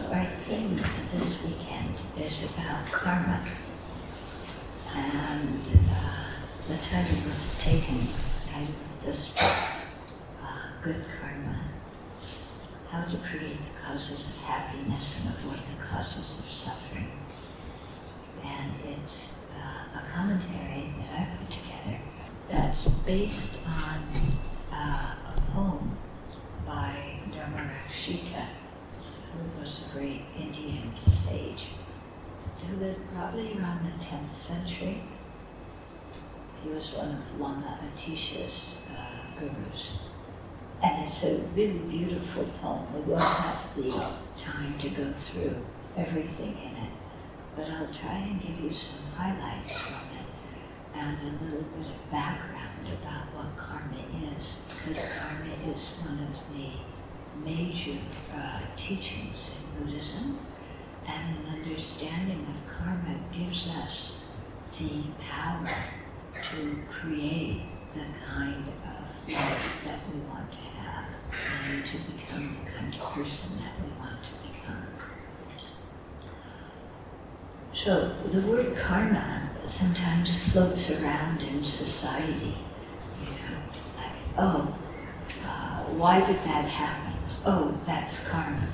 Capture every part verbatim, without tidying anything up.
our theme this weekend is about karma, and uh, the title was taken, the title of this book, uh, Good Karma, How to Create the Causes of Happiness and Avoid the Causes of Suffering. And it's uh, a commentary that I put together that's based on uh, a poem by Dharmarakshita, who was a great Indian sage, who lived probably around the tenth century. He was one of Lama Atisha's uh, gurus. And it's a really beautiful poem. We won't have the time to go through everything in it, but I'll try and give you some highlights from it and a little bit of background about what karma is, because karma is one of the major uh, teachings in Buddhism, and an understanding of karma gives us the power to create the kind of life that we want to have and to become the kind of person that we want to become. So the word karma sometimes floats around in society, you know, like, oh, uh, why did that happen? Oh, that's karma.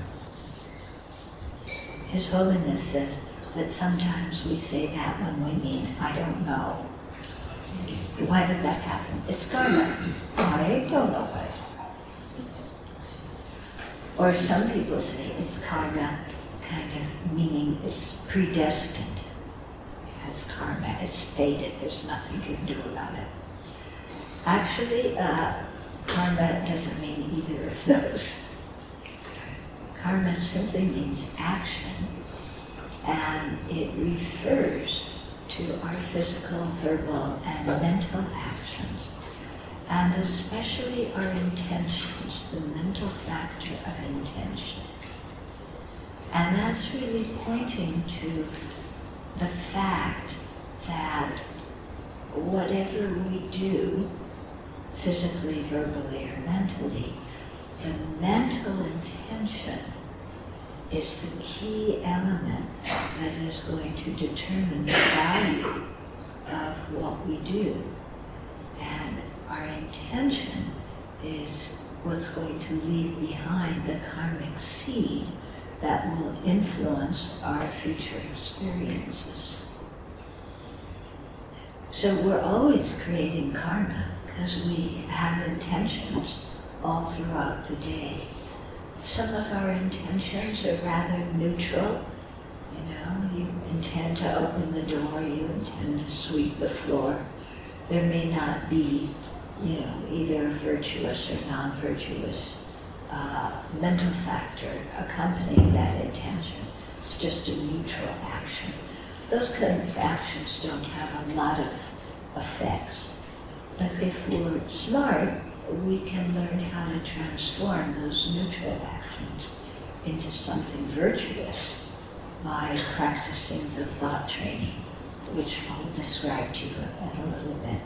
His Holiness says that sometimes we say that when we mean, I don't know. Why did that happen? It's karma. I don't know why. Or some people say it's karma, kind of meaning it's predestined. It's karma, it's fated, there's nothing you can do about it. Actually, uh, karma doesn't mean either of those. Karma simply means action, and it refers to our physical, verbal, and mental actions, and especially our intentions, the mental factor of intention. And that's really pointing to the fact that whatever we do, physically, verbally, or mentally, the mental intention is the key element that is going to determine the value of what we do. And our intention is what's going to leave behind the karmic seed that will influence our future experiences. So we're always creating karma because we have intentions all throughout the day. Some of our intentions are rather neutral. You know, you intend to open the door, you intend to sweep the floor. There may not be, you know, either a virtuous or non-virtuous uh, mental factor accompanying that intention. It's just a neutral action. Those kind of actions don't have a lot of effects. But if we're smart, we can learn how to transform those neutral actions into something virtuous by practicing the thought training, which I'll describe to you in a little bit.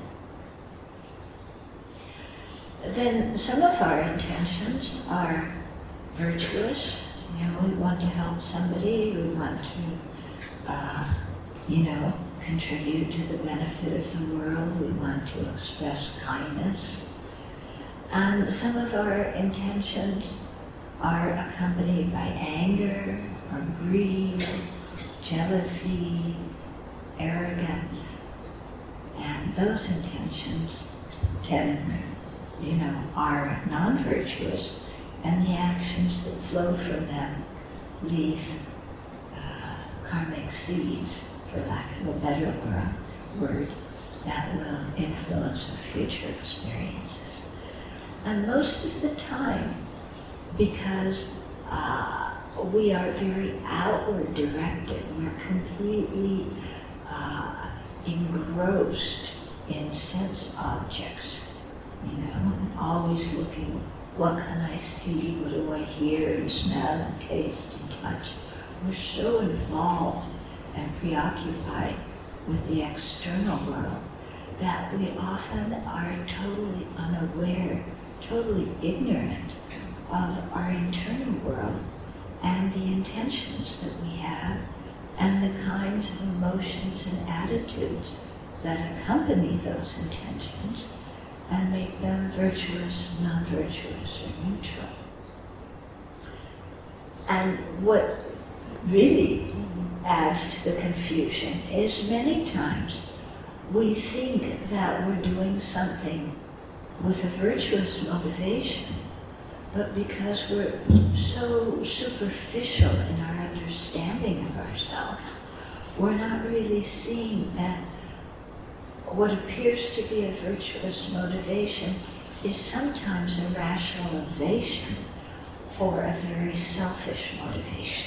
Then some of our intentions are virtuous. You know, we want to help somebody, we want to, uh, you know, contribute to the benefit of the world, we want to express kindness. And some of our intentions are accompanied by anger, or greed, jealousy, arrogance, and those intentions tend, you know, are non-virtuous, and the actions that flow from them leave uh, karmic seeds, for lack of a better word, that will influence our future experiences. And most of the time, because uh, we are very outward directed, we're completely uh, engrossed in sense objects, you know, always looking, what can I see, what do I hear and smell and taste and touch? We're so involved and preoccupied with the external world that we often are totally unaware, totally ignorant of our internal world and the intentions that we have and the kinds of emotions and attitudes that accompany those intentions and make them virtuous, non-virtuous, or neutral. And what really adds to the confusion is many times we think that we're doing something with a virtuous motivation, but because we're so superficial in our understanding of ourselves, we're not really seeing that what appears to be a virtuous motivation is sometimes a rationalization for a very selfish motivation.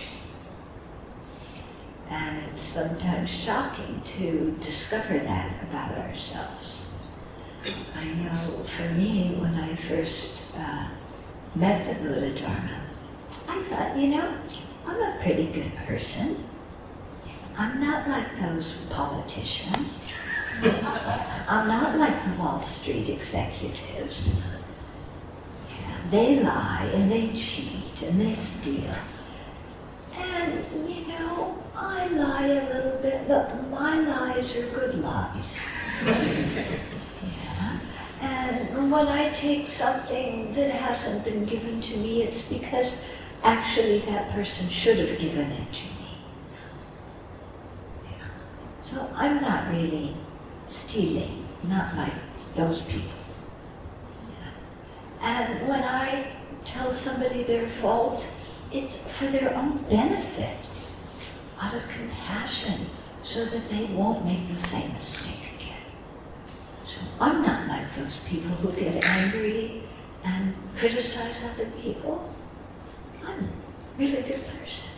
And it's sometimes shocking to discover that about ourselves. I know for me, when I first uh, met the Buddha Dharma, I thought, you know, I'm a pretty good person. I'm not like those politicians. I'm not like the Wall Street executives. Yeah, they lie and they cheat and they steal. And, you know, I lie a little bit, but my lies are good lies. Yeah. And when I take something that hasn't been given to me, it's because actually that person should have given it to me. Yeah. So I'm not really stealing, not like those people. Yeah. And when I tell somebody their fault, it's for their own benefit, out of compassion, so that they won't make the same mistake again. So I'm not like those people who get angry and criticize other people. I'm a really good person.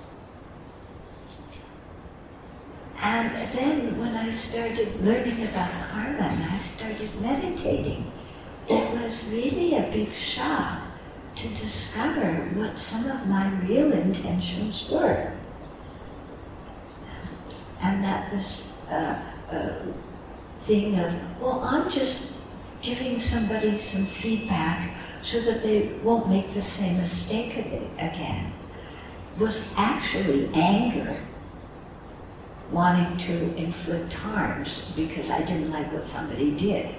And then when I started learning about karma and I started meditating, it was really a big shock to discover what some of my real intentions were. And that this uh, uh, thing of, well, I'm just giving somebody some feedback so that they won't make the same mistake again, was actually anger, wanting to inflict harms because I didn't like what somebody did.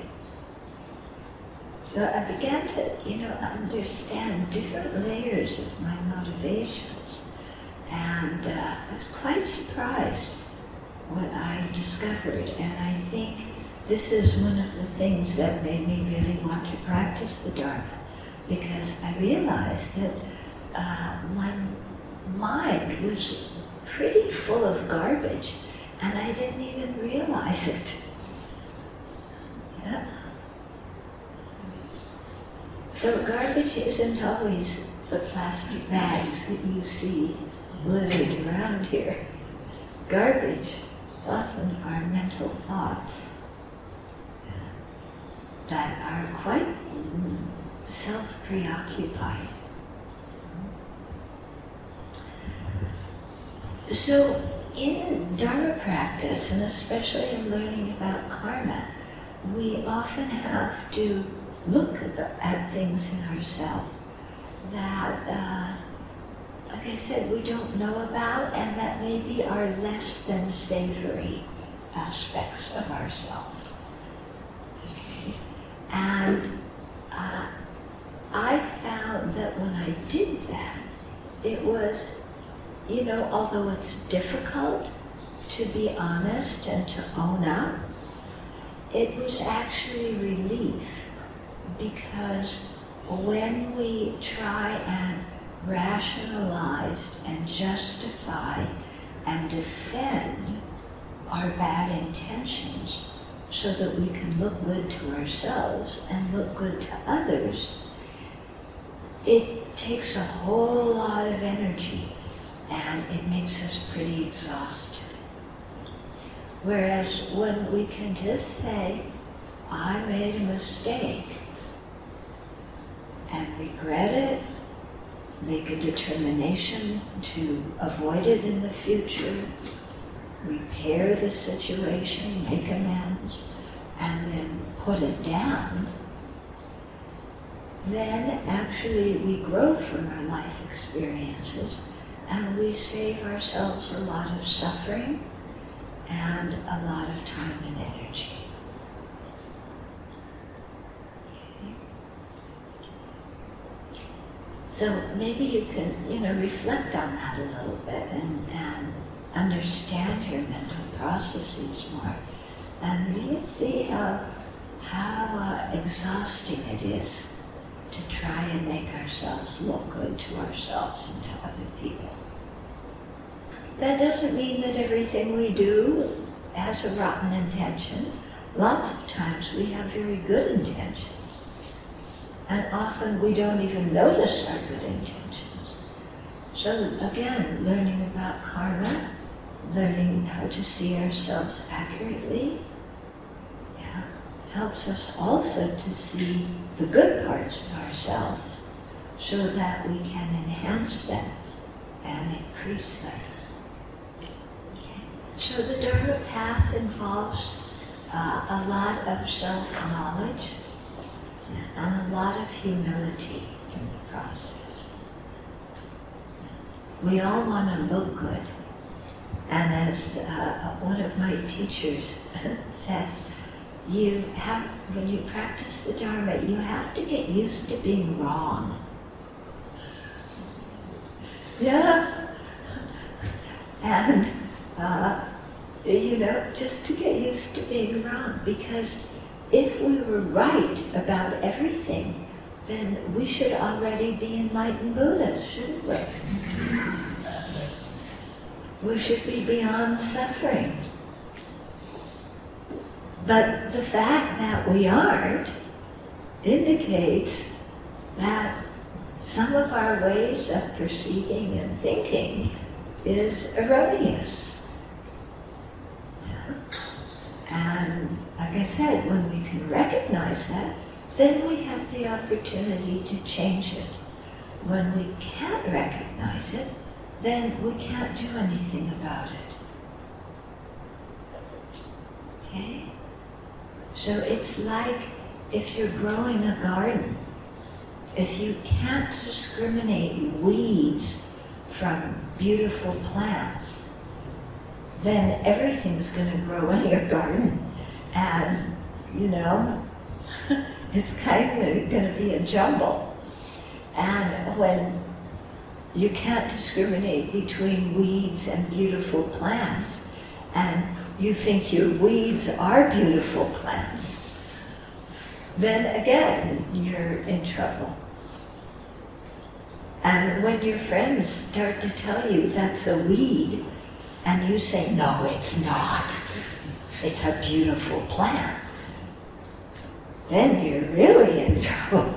So I began to, you know, understand different layers of my motivations. And uh, I was quite surprised what I discovered. And I think this is one of the things that made me really want to practice the Dharma, because I realized that uh, my mind was pretty full of garbage, and I didn't even realize it. Yeah. So garbage isn't always the plastic bags that you see littered around here. Garbage is often our mental thoughts that are quite self-preoccupied. So in Dharma practice, and especially in learning about karma, we often have to look at things in ourselves that, uh, like I said, we don't know about, and that maybe are less than savory aspects of ourselves. Okay. And uh, I found that when I did that, it was, you know, although it's difficult to be honest and to own up, it was actually relief. Because when we try and rationalize and justify and defend our bad intentions so that we can look good to ourselves and look good to others, it takes a whole lot of energy and it makes us pretty exhausted. Whereas when we can just say, I made a mistake, and regret it, make a determination to avoid it in the future, repair the situation, make amends, and then put it down, then actually we grow from our life experiences and we save ourselves a lot of suffering and a lot of time and energy. Okay. So maybe you can, you know, reflect on that a little bit and, and understand your mental processes more, and really see how how uh, exhausting it is to try and make ourselves look good to ourselves and to other people. That doesn't mean that everything we do has a rotten intention. Lots of times we have very good intentions, and often we don't even notice our good intentions. So again, learning about karma, learning how to see ourselves accurately, yeah, helps us also to see the good parts of ourselves so that we can enhance them and increase them. Okay. So the Dharma path involves uh, a lot of self-knowledge and a lot of humility in the process. We all want to look good. And as uh, one of my teachers said, you have, when you practice the Dharma, you have to get used to being wrong. Yeah. And, uh, you know, just to get used to being wrong, because if we were right about everything, then we should already be enlightened Buddhas, shouldn't we? We should be beyond suffering. But the fact that we aren't indicates that some of our ways of perceiving and thinking is erroneous. Yeah. And like I said, when we can recognize that, then we have the opportunity to change it. When we can't recognize it, then we can't do anything about it. Okay? So it's like if you're growing a garden, if you can't discriminate weeds from beautiful plants, then everything's going to grow in your garden. And, you know, it's kind of going to be a jumble. And when you can't discriminate between weeds and beautiful plants, and you think your weeds are beautiful plants, then again, you're in trouble. And when your friends start to tell you that's a weed, and you say, no, it's not, it's a beautiful plant, then you're really in trouble.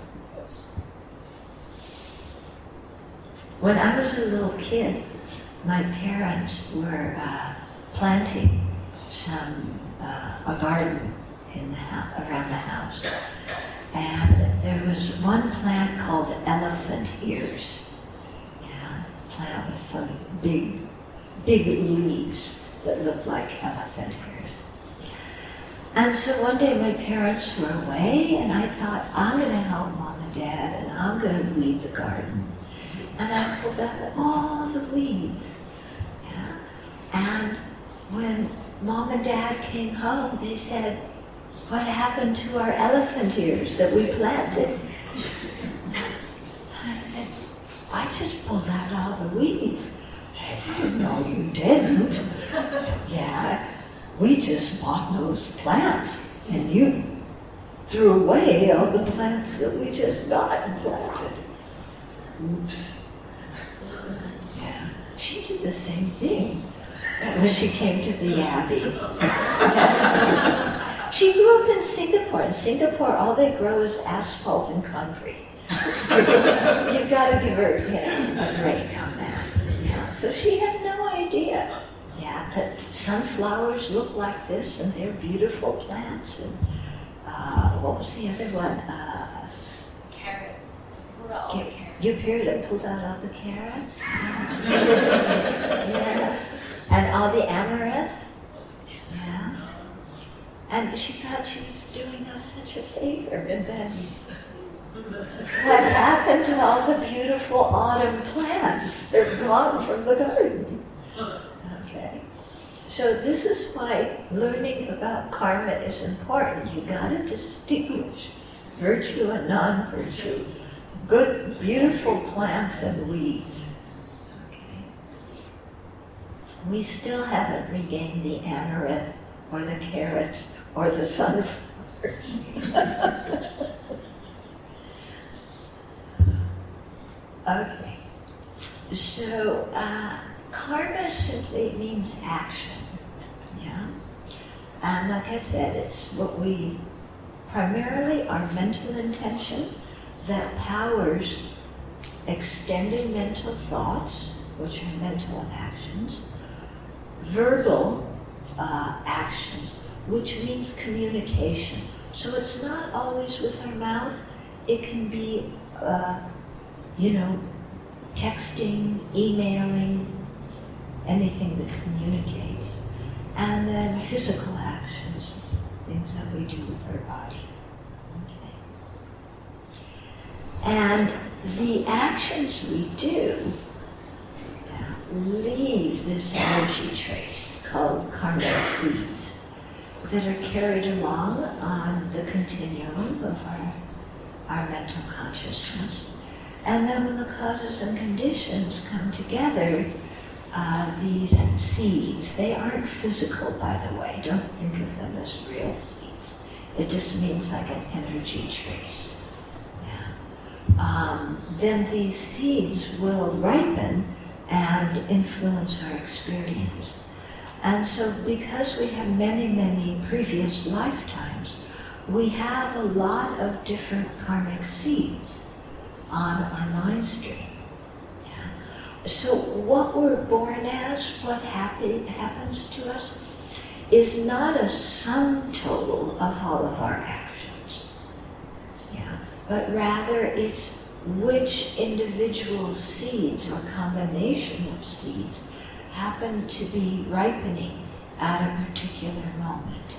When I was a little kid, my parents were uh, planting some uh, a garden in the house, around the house, and there was one plant called elephant ears. Yeah, a plant with some big, big leaves that looked like elephant ears. And so one day my parents were away, and I thought, I'm going to help Mom and Dad, and I'm going to weed the garden. And I pulled out all the weeds. Yeah. And when Mom and Dad came home, they said, what happened to our elephant ears that we planted? And I said, I just pulled out all the weeds. I said, no, you didn't. Yeah, we just bought those plants, and you threw away all the plants that we just got and planted. Oops. Yeah, she did the same thing when she came to the Abbey. She grew up in Singapore. In Singapore, all they grow is asphalt and concrete. You've got to give her, you know, a break on that. Yeah. So she had no idea, yeah, that sunflowers look like this, and they're beautiful plants. And uh, what was the other one? Uh, carrots. Pull out all Ca- the carrots. You appeared to pull out all the carrots. Yeah. And all the amaranth. Yeah. And she thought she was doing us such a favor. And then what happened to all the beautiful autumn plants? They're gone. on from the garden. Okay? So this is why learning about karma is important. You gotta distinguish virtue and non-virtue, good, beautiful plants and weeds. Okay? We still haven't regained the amaranth or the carrots or the sunflowers. Okay, so uh, karma simply means action, yeah? And like I said, it's what we, primarily our mental intention that powers extended mental thoughts, which are mental actions, verbal uh, actions, which means communication. So it's not always with our mouth, it can be uh, you know, texting, emailing, anything that communicates. And then physical actions, things that we do with our body. Okay. And the actions we do uh, leave this energy trace called karmic seeds that are carried along on the continuum of our, our mental consciousness. And then when the causes and conditions come together, uh, these seeds, they aren't physical, by the way. Don't think of them as real seeds. It just means like an energy trace. Yeah. Um, then these seeds will ripen and influence our experience. And so because we have many, many previous lifetimes, we have a lot of different karmic seeds on our mind stream. Yeah. So what we're born as, what happy, happens to us, is not a sum total of all of our actions. Yeah. But rather it's which individual seeds or combination of seeds happen to be ripening at a particular moment.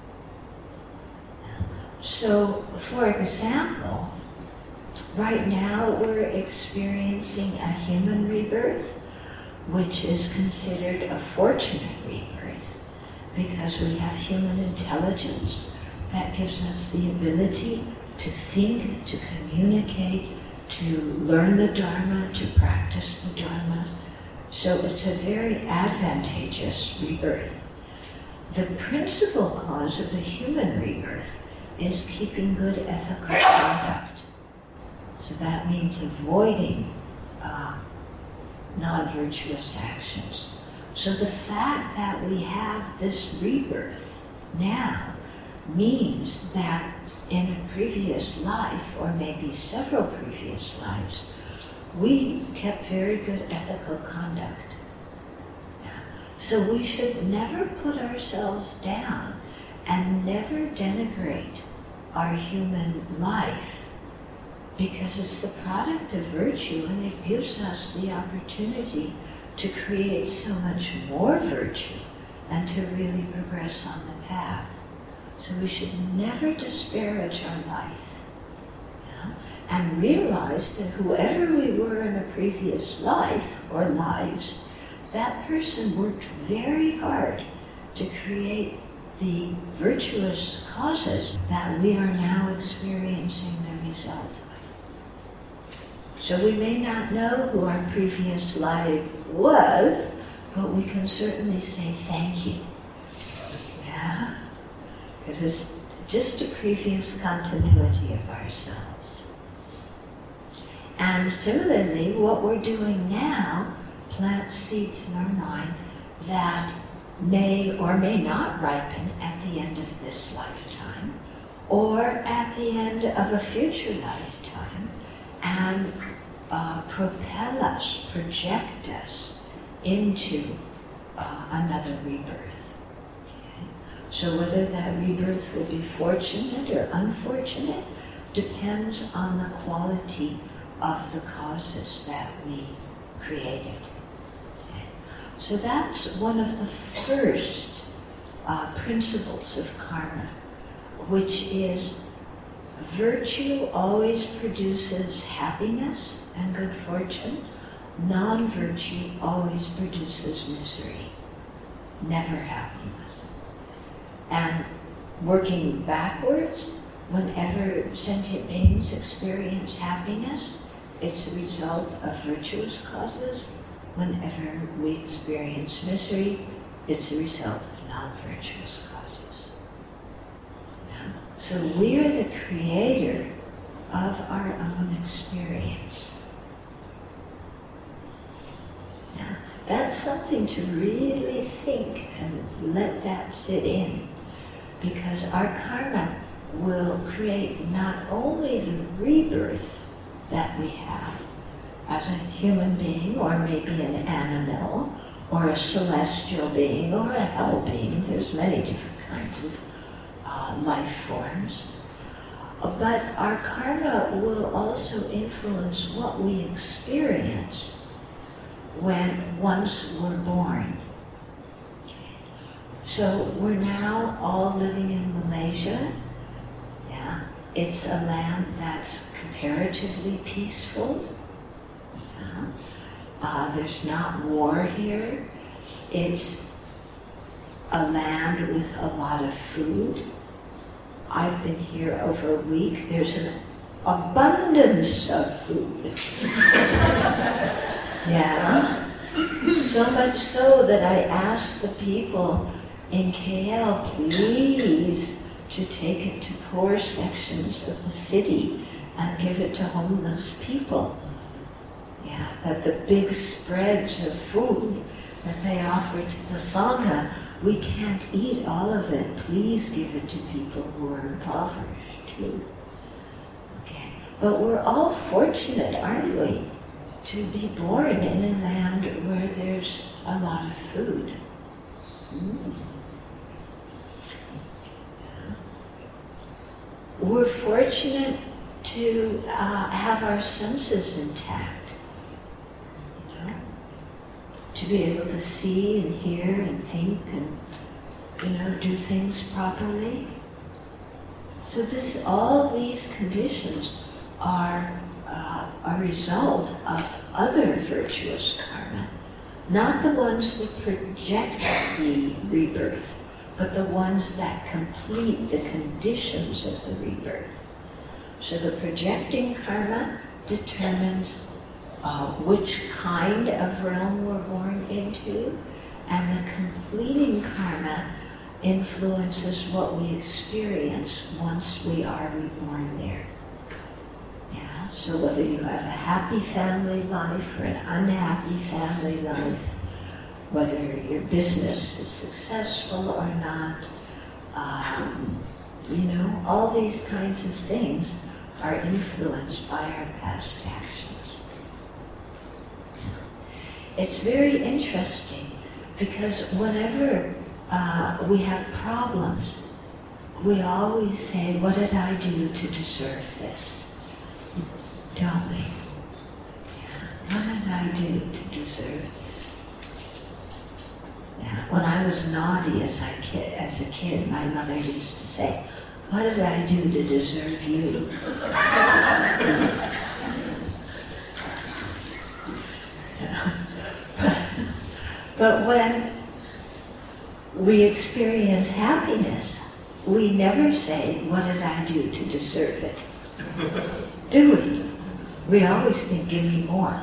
So, for example, right now we're experiencing a human rebirth, which is considered a fortunate rebirth because we have human intelligence that gives us the ability to think, to communicate, to learn the Dharma, to practice the Dharma. So it's a very advantageous rebirth. The principal cause of the human rebirth is keeping good ethical conduct. So that means avoiding uh, non-virtuous actions. So the fact that we have this rebirth now means that in a previous life, or maybe several previous lives, we kept very good ethical conduct. Yeah. So we should never put ourselves down and never denigrate our human life, because it's the product of virtue and it gives us the opportunity to create so much more virtue and to really progress on the path. So we should never disparage our life, yeah? And realize that whoever we were in a previous life or lives, that person worked very hard to create the virtuous causes that we are now experiencing the result of. So we may not know who our previous life was, but we can certainly say thank you. Yeah? Because it's just a previous continuity of ourselves. And similarly, what we're doing now plants seeds in our mind that may or may not ripen at the end of this lifetime, or at the end of a future lifetime, and uh, propel us, project us into uh, another rebirth. Okay? So whether that rebirth will be fortunate or unfortunate depends on the quality of the causes that we created. So that's one of the first uh, principles of karma, which is virtue always produces happiness and good fortune, non-virtue always produces misery, never happiness. And working backwards, whenever sentient beings experience happiness, it's a result of virtuous causes. Whenever we experience misery, it's a result of non-virtuous causes. So we are the creator of our own experience. Now, that's something to really think and let that sit in, because our karma will create not only the rebirth that we have as a human being, or maybe an animal, or a celestial being, or a hell being. There's many different kinds of uh, life forms. But our karma will also influence what we experience when once we're born. So we're now all living in Malaysia. Yeah, it's a land that's comparatively peaceful. Yeah. Uh, there's not war here. It's a land with a lot of food. I've been here over a week. There's an abundance of food. Yeah. So much so that I asked the people in K L, please, to take it to poor sections of the city and give it to homeless people. Yeah, that the big spreads of food that they offer to the Sangha, we can't eat all of it. Please give it to people who are impoverished too. Okay, but we're all fortunate, aren't we, to be born in a land where there's a lot of food. Mm. Yeah. We're fortunate to uh, have our senses intact. To be able to see and hear and think and, you know, do things properly. So this, all these conditions are uh, a result of other virtuous karma, not the ones that project the rebirth, but the ones that complete the conditions of the rebirth. So the projecting karma determines Uh, which kind of realm we're born into, and the completing karma influences what we experience once we are reborn there. Yeah, so whether you have a happy family life or an unhappy family life, whether your business is successful or not, um, you know, all these kinds of things are influenced by our past actions. It's very interesting because whenever uh, we have problems, we always say, what did I do to deserve this? Don't we? Yeah. What did I do to deserve this? Yeah. When I was naughty as, I ki- as a kid, my mother used to say, what did I do to deserve you? But when we experience happiness, we never say, what did I do to deserve it? Do we? We always think, give me more.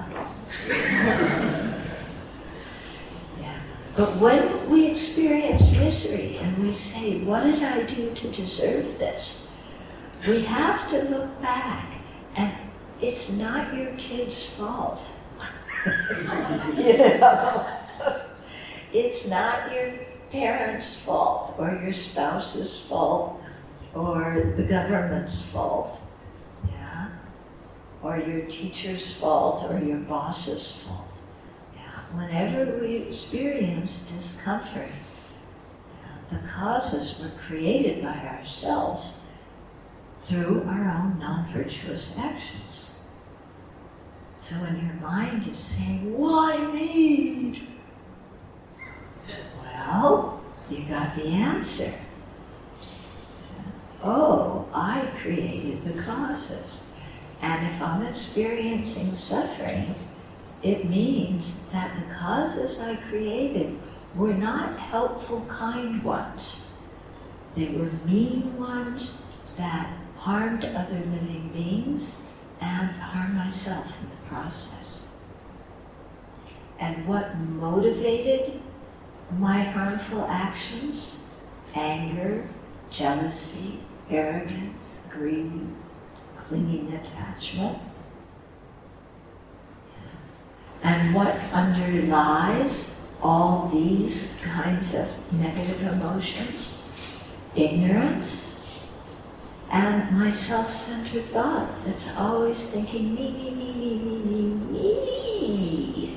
Yeah. But when we experience misery and we say, what did I do to deserve this? We have to look back, and it's not your kid's fault. You know? It's not your parents' fault, or your spouse's fault, or the government's fault, yeah? Or your teacher's fault, or your boss's fault. Yeah? Whenever we experience discomfort, yeah, the causes were created by ourselves through our own non-virtuous actions. So when your mind is saying, why me? Well, you got the answer. Oh, I created the causes. And if I'm experiencing suffering, it means that the causes I created were not helpful, kind ones. They were mean ones that harmed other living beings and harmed myself in the process. And what motivated my harmful actions? Anger, jealousy, arrogance, greed, clinging attachment. And what underlies all these kinds of negative emotions? Ignorance and my self-centered thought that's always thinking me, me, me, me, me, me, me.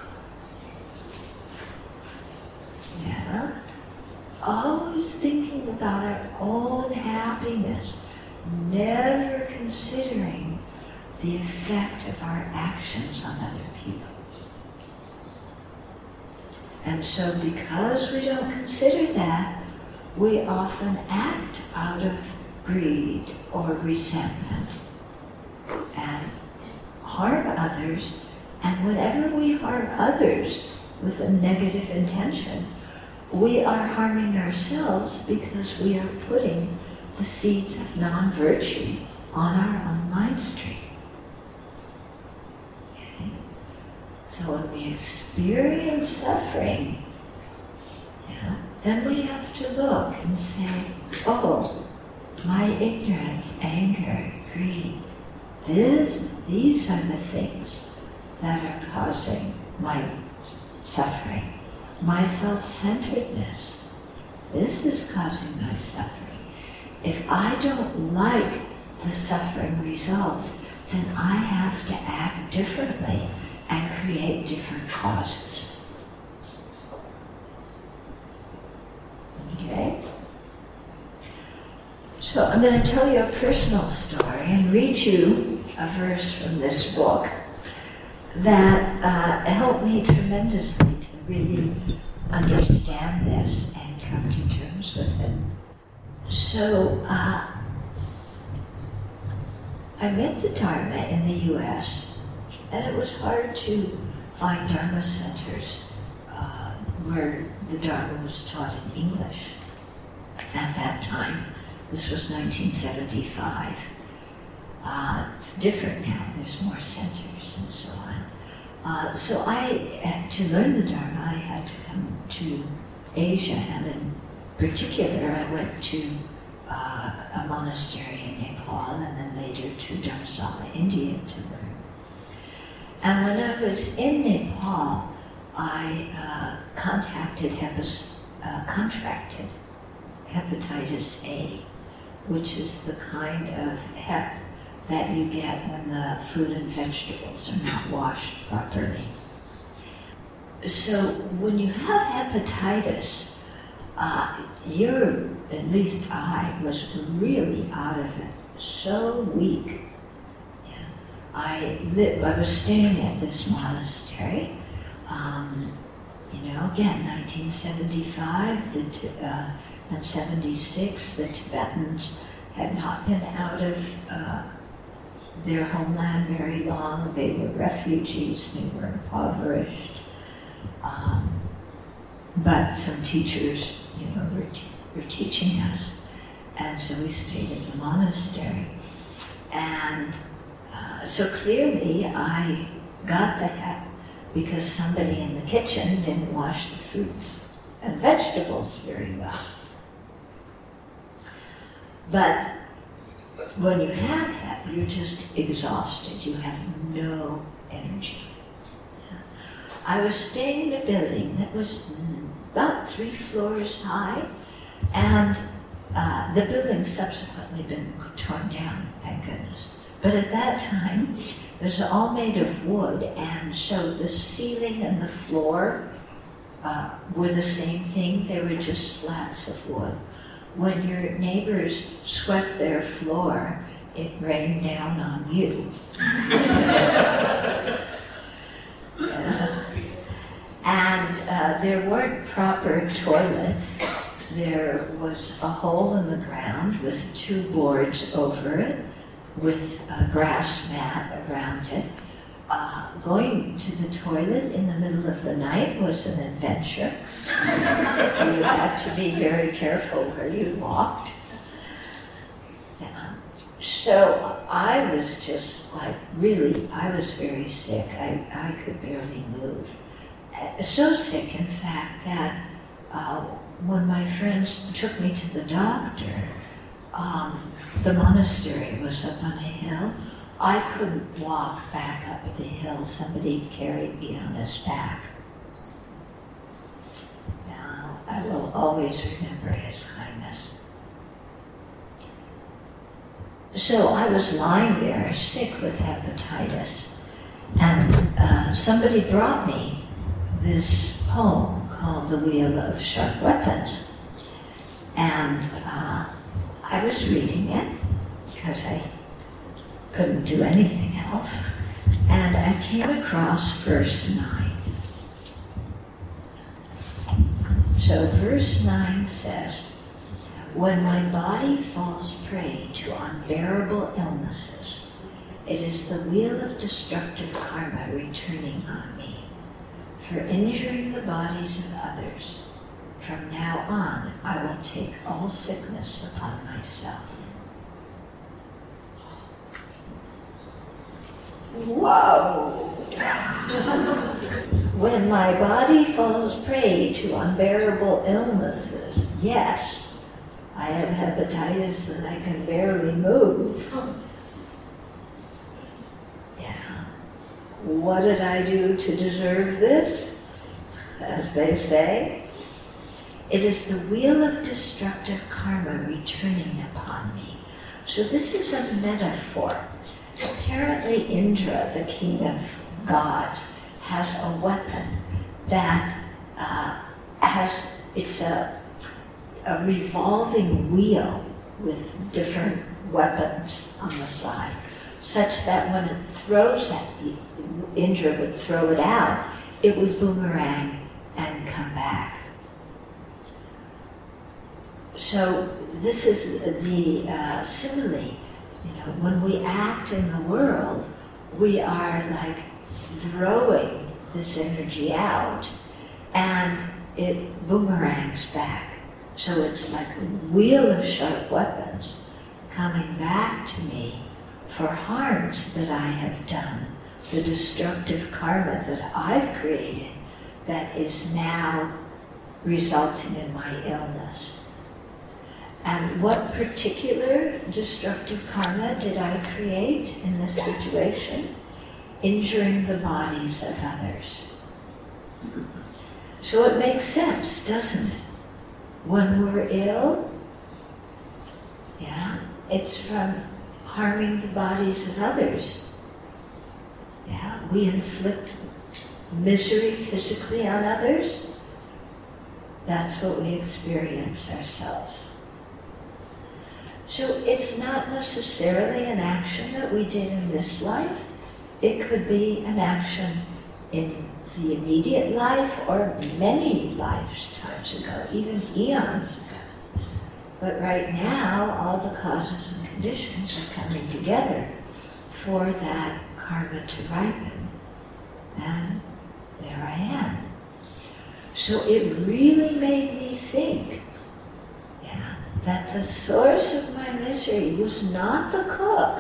Yeah? Always thinking about our own happiness, never considering the effect of our actions on other people. And so because we don't consider that, we often act out of greed or resentment and harm others. And whenever we harm others with a negative intention, we are harming ourselves because we are putting the seeds of non-virtue on our own mind stream. Okay? So when we experience suffering, yeah, then we have to look and say, oh, my ignorance, anger, greed, this, these are the things that are causing my suffering. My self-centeredness, this is causing my suffering. If I don't like the suffering results, then I have to act differently and create different causes. Okay? So I'm going to tell you a personal story and read you a verse from this book that uh, helped me tremendously to really understand this and come to terms with it. So uh, I met the Dharma in the U S, and it was hard to find Dharma centers uh, where the Dharma was taught in English at that time. This was nineteen seventy-five. Uh, it's different now, there's more centers and so on. Uh, so I, to learn the Dharma, I had to come to Asia, and in particular I went to uh, a monastery in Nepal and then later to Dharamsala, India to learn. And when I was in Nepal, I uh, contacted hepis, uh, contracted hepatitis A, which is the kind of hep that you get when the fruit and vegetables are not washed properly. So when you have hepatitis, uh, you're, at least I, was really out of it, so weak. Yeah. I, li- I was staying at this monastery, um, you know, again, nineteen seventy-five, the t- uh, and seventy-six, the Tibetans had not been out of uh, their homeland very long. They were refugees, they were impoverished. Um, but some teachers, you know, were, te- were teaching us. And so we stayed at the monastery. And uh, so clearly I got the hep because somebody in the kitchen didn't wash the fruits and vegetables very well. But when you have hep, you're just exhausted. You have no energy. Yeah. I was staying in a building that was about three floors high, and uh, the building's subsequently been torn down, thank goodness. But at that time, it was all made of wood, and so the ceiling and the floor uh, were the same thing. They were just slats of wood. When your neighbors swept their floor, it rained down on you. Yeah. And uh, there weren't proper toilets. There was a hole in the ground with two boards over it, with a grass mat around it. uh, going to the toilet in the middle of the night was an adventure. You had to be very careful where you walked. Yeah. So I was just like, really, I was very sick. I, I could barely move. So sick, in fact, that uh, when my friends took me to the doctor, um, the monastery was up on a hill. I couldn't walk back up the hill. Somebody carried me on his back. Now, I will always remember his kindness. So I was lying there, sick with hepatitis, and uh, somebody brought me this poem called The Wheel of Sharp Weapons. And uh, I was reading it because I couldn't do anything else. And I came across verse nine. So verse nine says, "When my body falls prey to unbearable illnesses, it is the wheel of destructive karma returning on me for injuring the bodies of others. From now on, I will take all sickness upon myself." Whoa! When my body falls prey to unbearable illnesses, yes, I have hepatitis and I can barely move. Yeah. What did I do to deserve this? As they say, it is the wheel of destructive karma returning upon me. So this is a metaphor. Apparently Indra, the king of gods, has a weapon that uh, has, it's a, a revolving wheel with different weapons on the side, such that when it throws at you, Indra would throw it out, it would boomerang and come back. So this is the uh, simile. You know, when we act in the world, we are like throwing this energy out and it boomerangs back. So it's like a wheel of sharp weapons coming back to me for harms that I have done, the destructive karma that I've created that is now resulting in my illness. And what particular destructive karma did I create in this situation? Injuring the bodies of others. So it makes sense, doesn't it? When we're ill, yeah, it's from harming the bodies of others. Yeah, we inflict misery physically on others. That's what we experience ourselves. So it's not necessarily an action that we did in this life. It could be an action in the immediate life or many lifetimes ago, even eons ago. But right now, all the causes and conditions are coming together for that karma to ripen. And there I am. So it really made me think that the source of my misery was not the cook.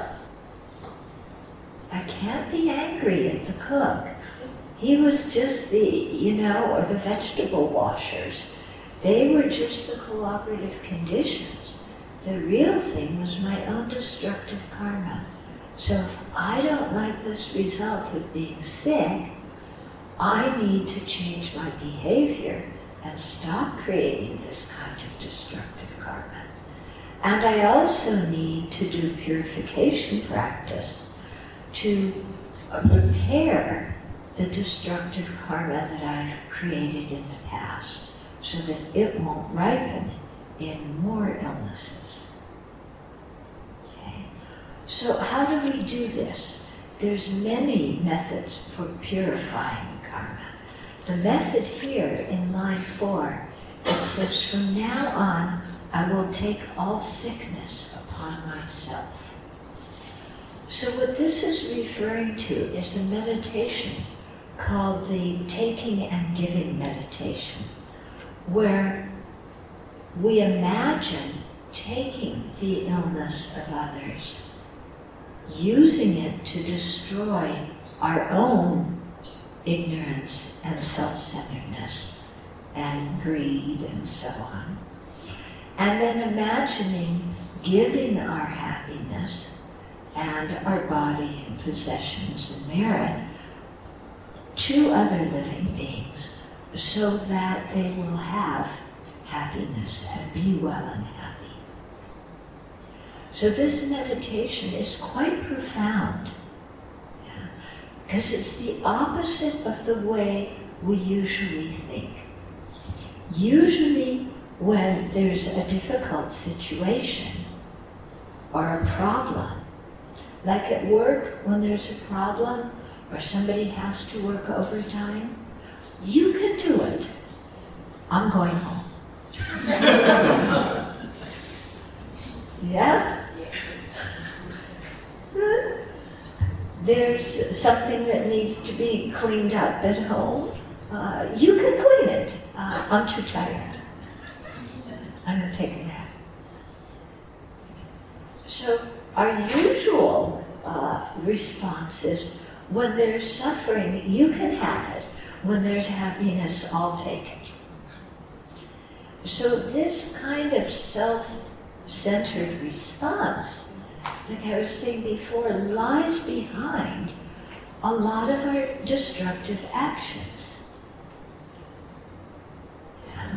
I can't be angry at the cook. He was just the, you know, or the vegetable washers. They were just the cooperative conditions. The real thing was my own destructive karma. So if I don't like this result of being sick, I need to change my behavior and stop creating this kind of destructive karma. And I also need to do purification practice to repair the destructive karma that I've created in the past so that it won't ripen in more illnesses. Okay? So how do we do this? There's many methods for purifying karma. The method here in line four, it says, from now on, I will take all sickness upon myself. So what this is referring to is a meditation called the taking and giving meditation, where we imagine taking the illness of others, using it to destroy our own ignorance and self-centeredness and greed and so on, and then imagining giving our happiness and our body and possessions and merit to other living beings so that they will have happiness and be well and happy. So this meditation is quite profound, yeah, because it's the opposite of the way we usually think. Usually when there's a difficult situation or a problem, like at work, when there's a problem or somebody has to work overtime, you can do it. I'm going home. Yeah? There's something that needs to be cleaned up at home. Uh, you can clean it. Uh, I'm too tired. I'm going to take a nap. So our usual uh, response is, when there's suffering, you can have it. When there's happiness, I'll take it. So this kind of self-centered response, like I was saying before, lies behind a lot of our destructive actions. Yeah?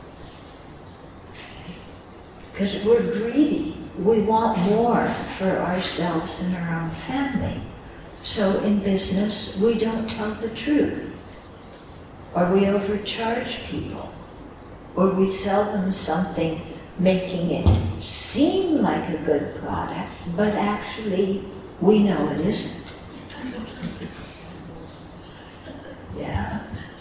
Because we're greedy. We want more for ourselves and our own family. So in business, we don't tell the truth. Or we overcharge people. Or we sell them something making it seem like a good product, but actually we know it isn't. Yeah.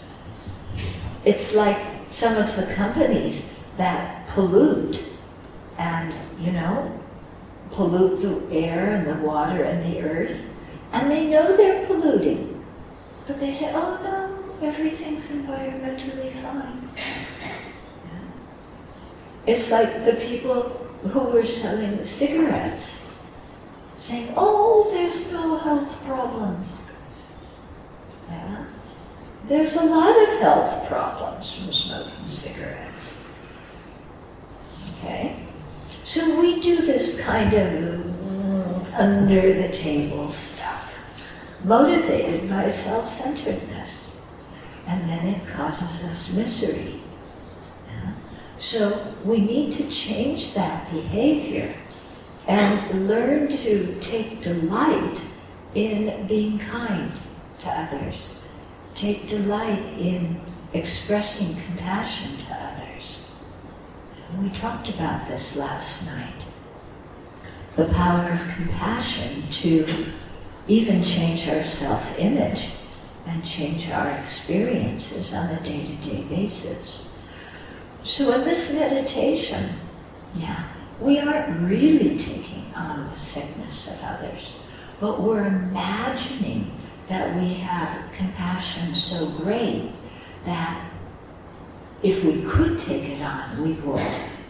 It's like some of the companies that pollute and, you know, pollute the air and the water and the earth, and they know they're polluting, but they say, oh no, everything's environmentally fine. Yeah. It's like the people who were selling cigarettes, saying, oh, there's no health problems. Yeah. There's a lot of health problems from smoking cigarettes. Okay? So we do this kind of mm, under-the-table stuff, motivated by self-centeredness, and then it causes us misery. Yeah? So we need to change that behavior and learn to take delight in being kind to others, take delight in expressing compassion to others. We talked about this last night. The power of compassion to even change our self-image and change our experiences on a day-to-day basis. So in this meditation, yeah, we aren't really taking on the sickness of others, but we're imagining that we have compassion so great that if we could take it on, we would.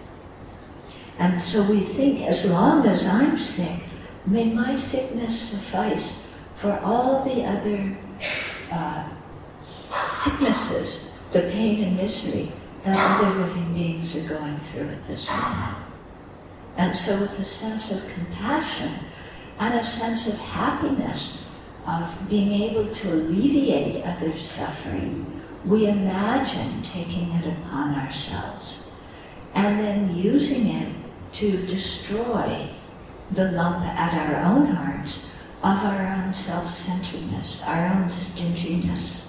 And so we think, as long as I'm sick, may my sickness suffice for all the other uh, sicknesses, the pain and misery that other living beings are going through at this moment. And so with a sense of compassion and a sense of happiness, of being able to alleviate others' suffering, we imagine taking it upon ourselves and then using it to destroy the lump at our own hearts of our own self-centeredness, our own stinginess,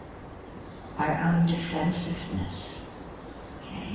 our own defensiveness. Okay?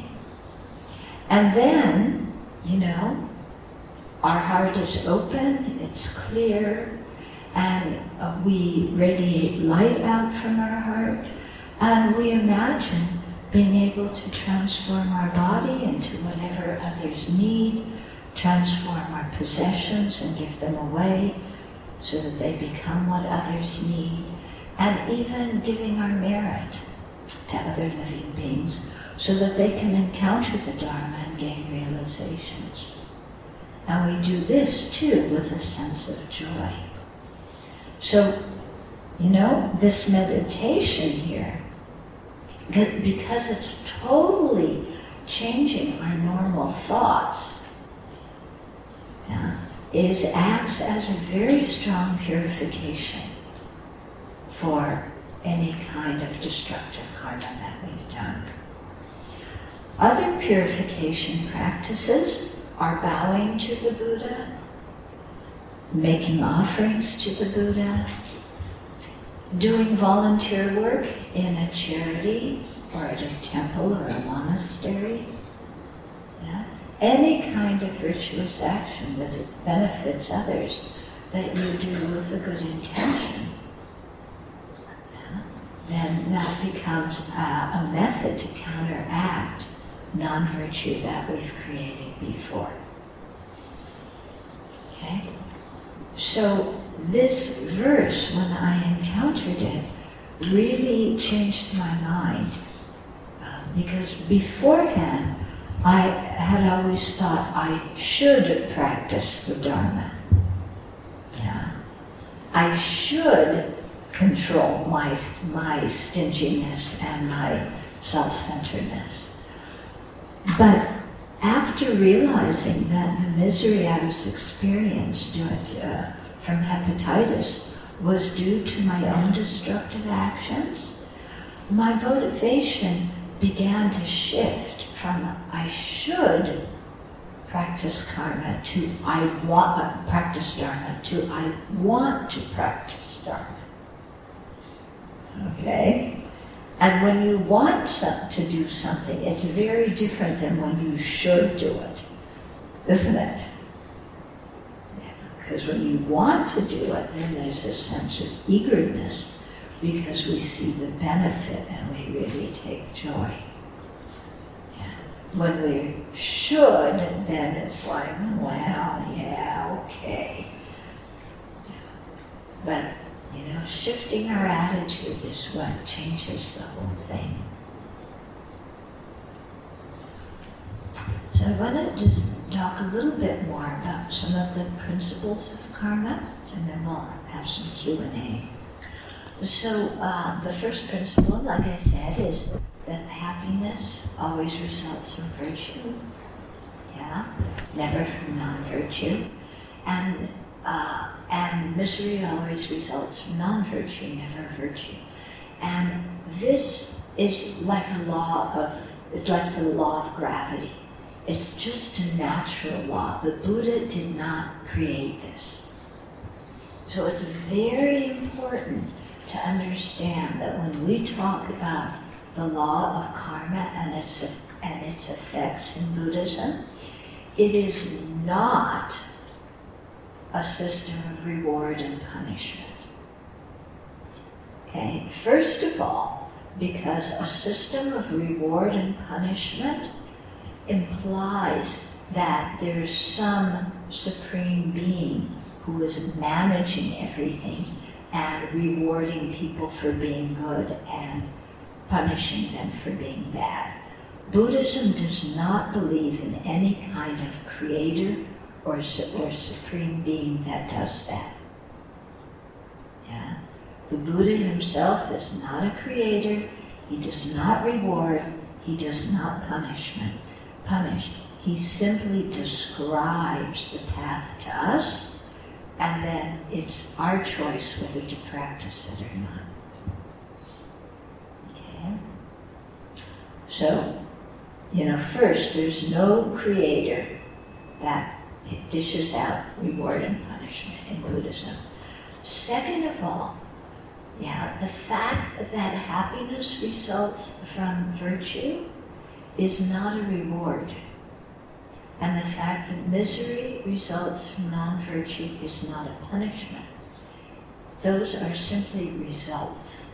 And then, you know, our heart is open, it's clear, and uh, we radiate light out from our heart. And we imagine being able to transform our body into whatever others need, transform our possessions and give them away, so that they become what others need, and even giving our merit to other living beings so that they can encounter the Dharma and gain realizations. And we do this too with a sense of joy. So, you know, this meditation here, because it's totally changing our normal thoughts, yeah, is acts as a very strong purification for any kind of destructive karma that we've done. Other purification practices are bowing to the Buddha, making offerings to the Buddha, doing volunteer work in a charity or at a temple or a monastery. Yeah? Any kind of virtuous action that it benefits others that you do with a good intention, yeah? Then that becomes a, a method to counteract non-virtue that we've created before. Okay? So this verse, when I encountered it, really changed my mind. Uh, because beforehand, I had always thought I should practice the Dharma. Yeah. I should control my, my stinginess and my self-centeredness. But after realizing that the misery I was experiencing uh, from hepatitis was due to my own destructive actions, my motivation began to shift from I should practice karma to I want uh, practice dharma to I want to practice dharma. Okay? And when you want to do something, it's very different than when you should do it, isn't it? Yeah, because when you want to do it, then there's a sense of eagerness because we see the benefit and we really take joy. Yeah. When we should, then it's like, well, yeah, okay. Yeah. But you know, shifting our attitude is what changes the whole thing. So I want to just talk a little bit more about some of the principles of karma, and then we'll have some Q and A. So uh, the first principle, like I said, is that happiness always results from virtue. Yeah, never from non-virtue. And Uh, and misery always results from non-virtue, never virtue. And this is like a law of, it's like the law of gravity. It's just a natural law. The Buddha did not create this. So it's very important to understand that when we talk about the law of karma and its, and its effects in Buddhism, it is not a system of reward and punishment. Okay, first of all, because a system of reward and punishment implies that there's some supreme being who is managing everything and rewarding people for being good and punishing them for being bad. Buddhism does not believe in any kind of creator Or, or supreme being that does that. Yeah? The Buddha himself is not a creator. He does not reward. He does not punishment, punish. He simply describes the path to us, and then it's our choice whether to practice it or not. Okay? So, you know, first, there's no creator that it dishes out reward and punishment in Buddhism. Second of all, yeah, the fact that happiness results from virtue is not a reward. And the fact that misery results from non-virtue is not a punishment. Those are simply results.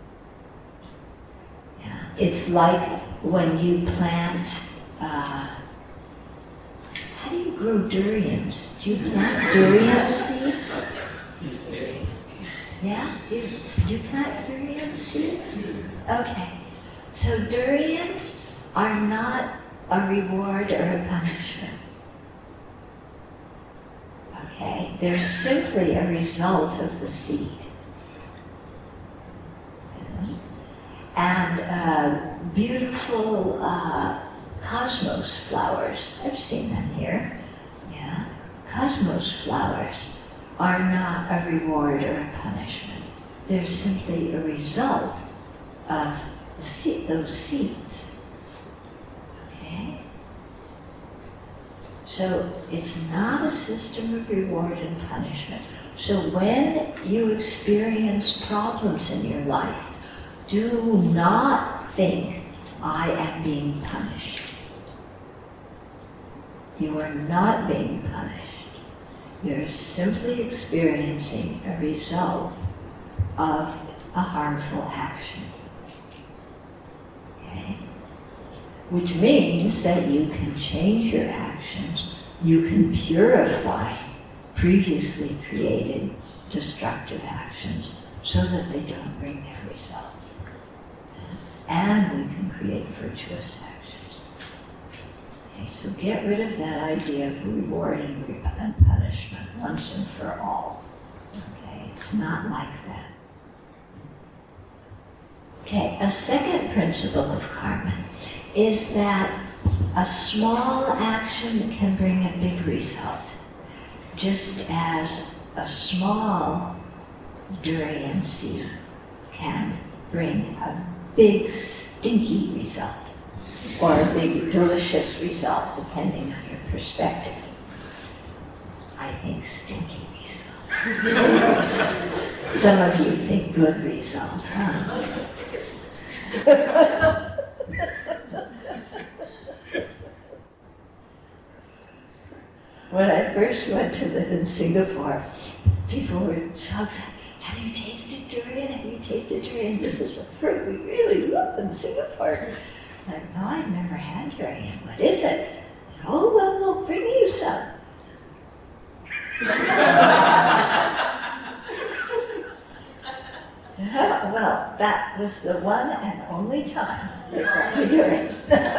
Yeah. It's like when you plant uh, how do you grow durians? Do you plant durian seeds? Yeah? Do, do you plant durian seeds? Okay. So durians are not a reward or a punishment. Okay? They're simply a result of the seed. Yeah. And uh, beautiful uh, cosmos flowers, I've seen them here. Yeah? Cosmos flowers are not a reward or a punishment. They're simply a result of the seed, those seeds. Okay? So it's not a system of reward and punishment. So when you experience problems in your life, do not think, I am being punished. You are not being punished. You're simply experiencing a result of a harmful action. Okay? Which means that you can change your actions, you can purify previously created destructive actions so that they don't bring their results. And we can create virtuous actions. Okay, so get rid of that idea of reward and punishment once and for all. Okay, it's not like that. Okay, a second principle of karma is that a small action can bring a big result, just as a small durian seed can bring a big stinky result, or a big delicious result, depending on your perspective. I think stinky result. Some of you think good result, huh? When I first went to live in Singapore, people were so excited. Have you tasted durian? Have you tasted durian? This is a fruit we really love in Singapore. I'm like, no, I've never had durian. What is it? Oh, well, we'll bring you some. Yeah, well, that was the one and only time they brought me durian.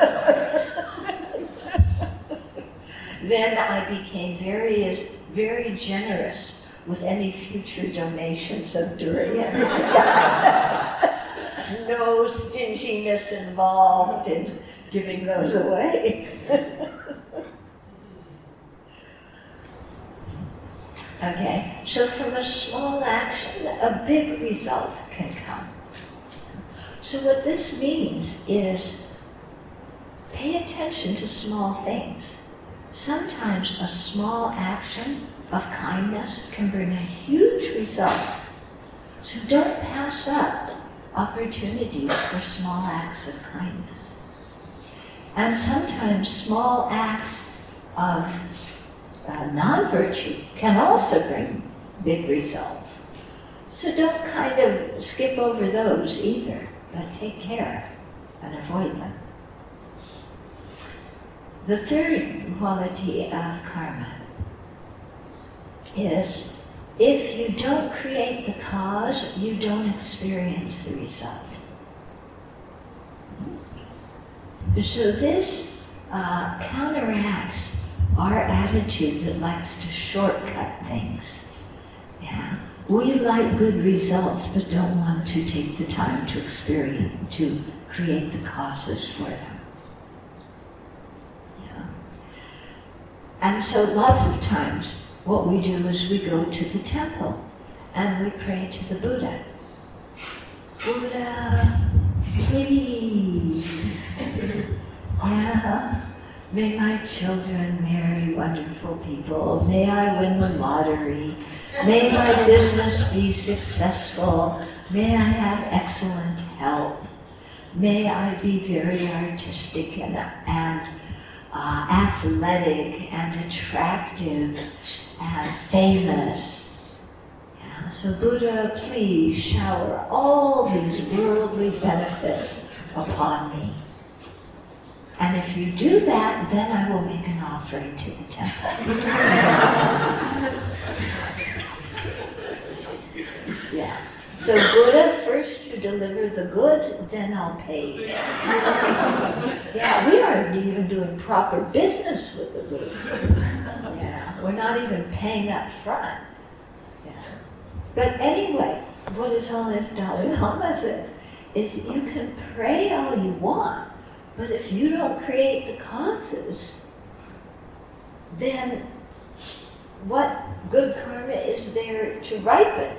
Then I became very, very generous with any future donations of durian. No stinginess involved in giving those away. Okay, so from a small action, a big result can come. So what this means is pay attention to small things. Sometimes a small action of kindness can bring a huge result. So don't pass up opportunities for small acts of kindness. And sometimes small acts of uh, non-virtue can also bring big results. So don't kind of skip over those either, but take care and avoid them. The third quality of karma is if you don't create the cause, you don't experience the result. So this uh, counteracts our attitude that likes to shortcut things. Yeah? We like good results, but don't want to take the time to experience, to create the causes for them. Yeah? And so lots of times, what we do is we go to the temple and we pray to the Buddha. Buddha, please. Yeah. May my children marry wonderful people. May I win the lottery. May my business be successful. May I have excellent health. May I be very artistic and, and uh, athletic and attractive and famous. Yeah, so Buddha, please shower all these worldly benefits upon me. And if you do that, then I will make an offering to the temple. Yeah. So Buddha, first you deliver the goods, then I'll pay you. Yeah, we aren't even doing proper business with the Buddha. Yeah, we're not even paying up front. Yeah. But anyway, what His Holiness Dalai Lama says is you can pray all you want, but if you don't create the causes, then what good karma is there to ripen?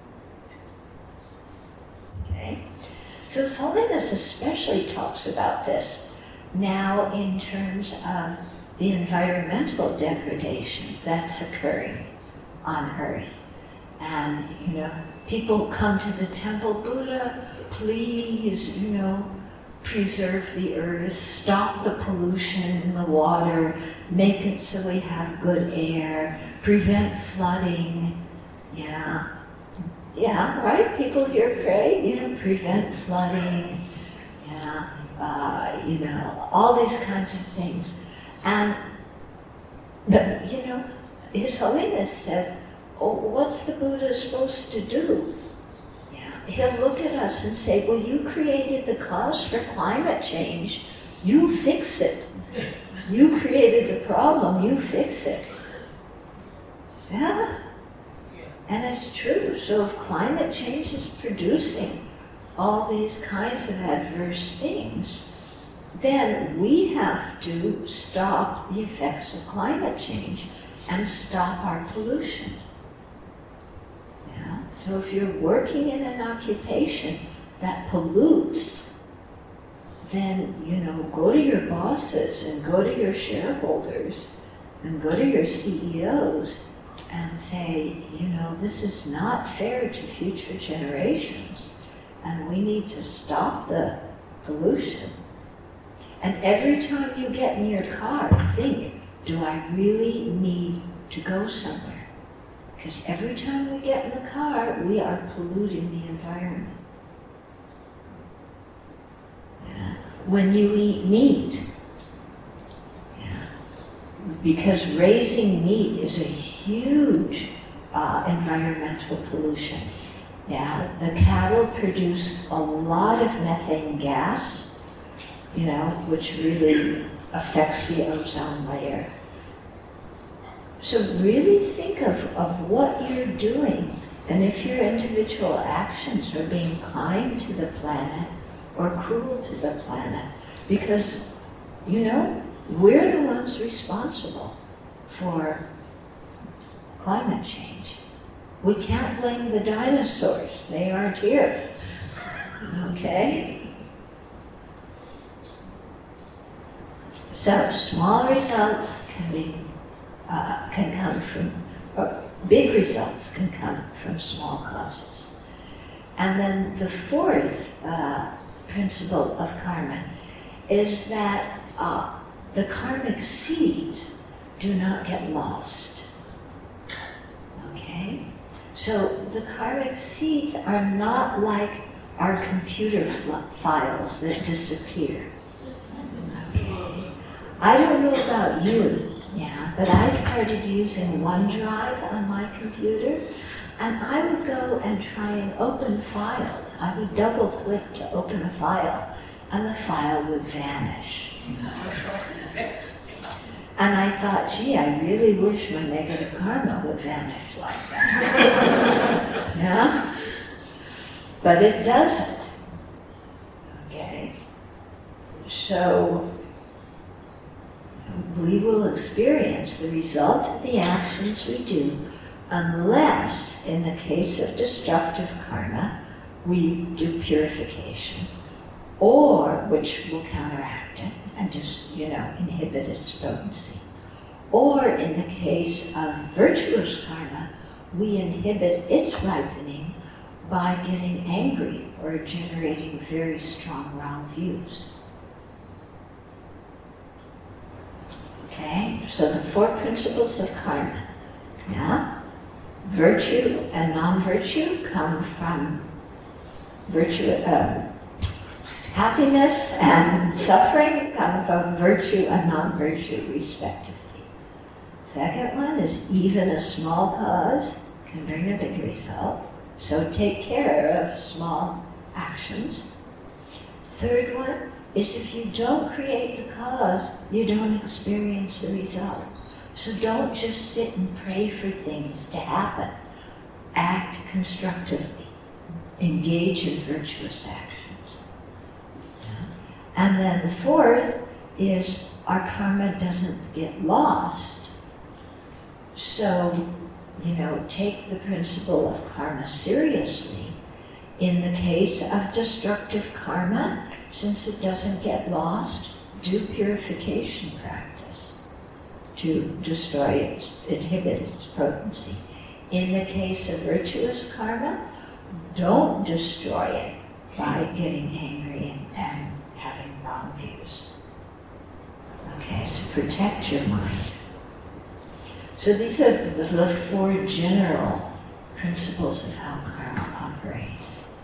Okay? So His Holiness especially talks about this now in terms of the environmental degradation that's occurring on Earth. And, you know, people come to the temple, Buddha, please, you know, preserve the earth, stop the pollution in the water, make it so we have good air, prevent flooding. Yeah. Yeah, right? People here pray, you know, prevent flooding. Yeah. Uh, you know, all these kinds of things. And, the, you know, His Holiness says, oh, what's the Buddha supposed to do? He'll look at us and say, well, you created the cause for climate change. You fix it. You created the problem. You fix it. Yeah. And it's true. So if climate change is producing all these kinds of adverse things, then we have to stop the effects of climate change and stop our pollution. So if you're working in an occupation that pollutes, then, you know, go to your bosses and go to your shareholders and go to your C E Os and say, you know, this is not fair to future generations and we need to stop the pollution. And every time you get in your car, think, do I really need to go somewhere? Because every time we get in the car, we are polluting the environment. Yeah. When you eat meat, yeah, because raising meat is a huge uh, environmental pollution. Yeah, the cattle produce a lot of methane gas, you know, which really affects the ozone layer. So really think of, of what you're doing, and if your individual actions are being kind to the planet or cruel to the planet, because, you know, we're the ones responsible for climate change. We can't blame the dinosaurs. They aren't here. Okay? So small results can be Uh, can come from, or big results can come from small causes. And then the fourth uh, principle of karma is that uh, the karmic seeds do not get lost. Okay? So the karmic seeds are not like our computer files that disappear. Okay? I don't know about you, yeah, but I started using OneDrive on my computer, and I would go and try and open files. I would double click to open a file, and the file would vanish. And I thought, gee, I really wish my negative karma would vanish like that. Yeah? But it doesn't. Okay? So we will experience the result of the actions we do unless, in the case of destructive karma, we do purification, or, which will counteract it and just, you know, inhibit its potency. Or in the case of virtuous karma, we inhibit its ripening by getting angry or generating very strong wrong views. Okay, so the four principles of karma, yeah? Virtue and non-virtue come from virtue, um, happiness and suffering come from virtue and non-virtue respectively. Second one is even a small cause can bring a big result. So take care of small actions. Third one is if you don't create the cause, you don't experience the result. So don't just sit and pray for things to happen. Act constructively. Engage in virtuous actions. And then the fourth is our karma doesn't get lost. So, you know, take the principle of karma seriously. In the case of destructive karma, since it doesn't get lost, do purification practice to destroy it, inhibit its potency. In the case of virtuous karma, don't destroy it by getting angry and, and having wrong views. Okay, so protect your mind. So these are the, the four general principles of how karma operates.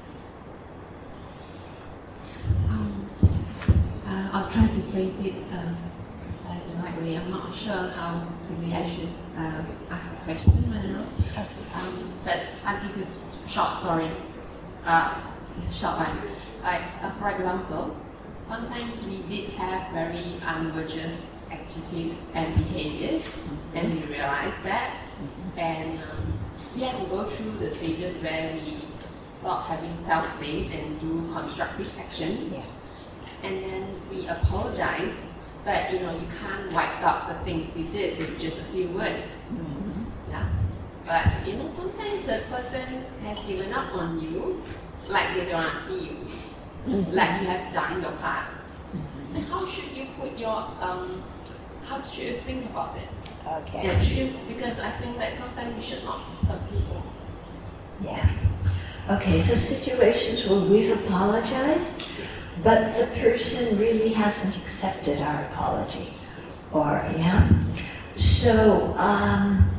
Um, uh, I'll try to phrase it uh, uh, the right way. I'm not sure how maybe I should uh, ask the question. I don't know. Um, but I'll give you short stories. Uh, short one. Like uh, for example, sometimes we did have very unvirtuous attitudes and behaviors, then we realize that, and um, we have to go through the stages where we stop having self-blame and do constructive action, Yeah. and then we apologize, but you know you can't wipe out the things you did with just a few words. Mm-hmm. Yeah. But you know sometimes the person has given up on you, like they don't want to see you, Mm-hmm. like you have done your part. Mm-hmm. And how should you put your um? How should you think about it? Okay. Yeah, should you, because I think that sometimes you should not disturb people. Yeah. Okay, so situations where we've apologized, but the person really hasn't accepted our apology. Or, yeah. So, um,